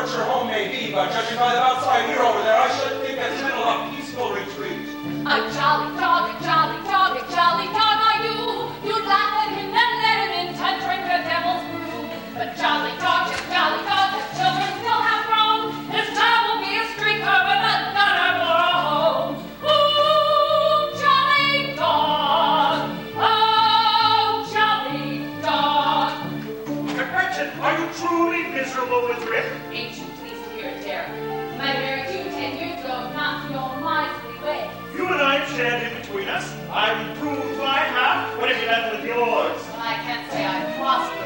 your home may be, but judging by the outside we're over there, I should think it's little a peaceful retreat. A jolly dog, a jolly dog, a jolly dog are you. You'd laugh at him and let him in to drink the devil's brew. But jolly dog, the children still have grown. His time will be a streaker with a gunner for a home. Oh, jolly dog! Oh, jolly dog! Gretchen, are you truly miserable with Rip? Ain't you pleased to hear it, Derek? I married you 10 years ago, not your miserly way. You and I have shared in between us. I've improved my half. What have you done with yours? Well, I can't say I've prospered.